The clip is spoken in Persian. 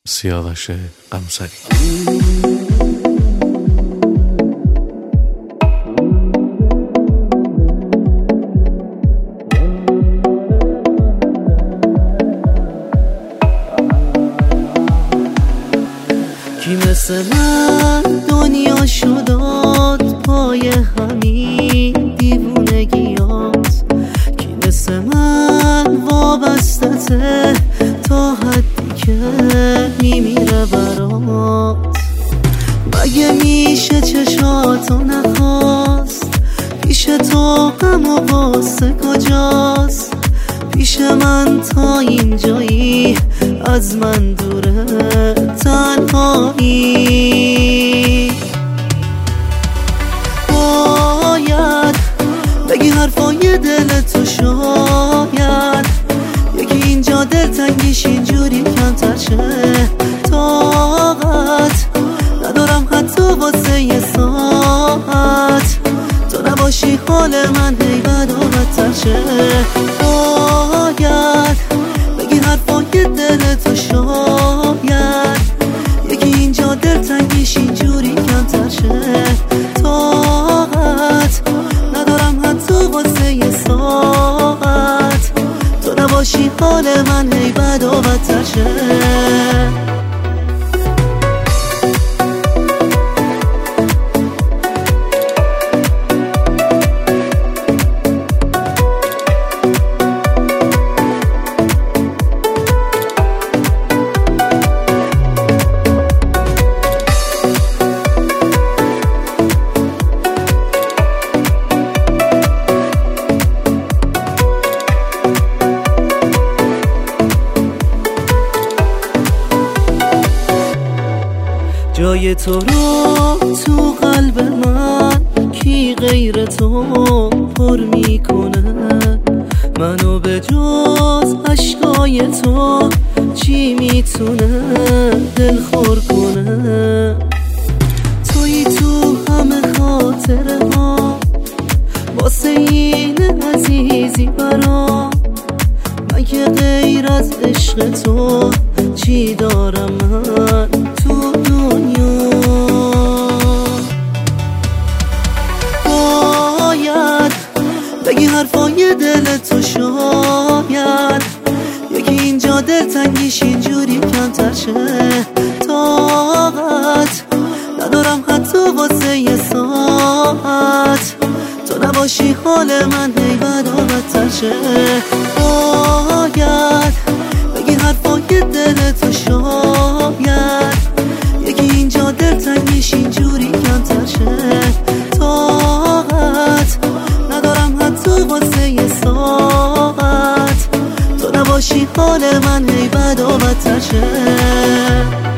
سیاوش قمصری. کی مثل من دنیا شداد پای همین دیوونگیات، کی مثل من وابسته تا حدی که میمیره برات. مگه میشه چشاتو نخواست پیش تو، همو واسه کجاست؟ پیش من تا اینجایی از من دوره تنهایی. باید بگی حرفای دل تو، شاید یکی اینجا دلتنگیش اینجوری کمتر شه. طاقت ندارم حتی واسه یه ساعت تو نباشی حال من هی بد و بدتر شه. باید بگی حرفای دل تو، شاید یکی اینجا دلتنگیش اینجوری کمتر شه. طاقت ندارم حتی واسه یه ساعت تو نباشی حال من هی بد و بدتر شه. جای تو رو تو قلب من کی غیر تو پر میکنه؟ منو به جز عشقای تو چی میتونه دل خور کنه؟ توی تو همه خاطره ها واسه این عزیزی برام. مگه غیر از عشق تو چی دارم من تو دنیا؟ باید بگی حرفای دل تو، شاید یکی اینجا دلتنگیش اینجوری کمتر شه. طاقت ندارم حتی واسه یه ساعت تو نباشی حال من هی بد و بدتر شه. باید بگی حرفای دل تو، شاید یکی اینجا دلتنگیش اینجوری کمتر شه. طاقت ندارم حتی واسه یه ساعت تو نباشی حال من هی بد و بدتر شه.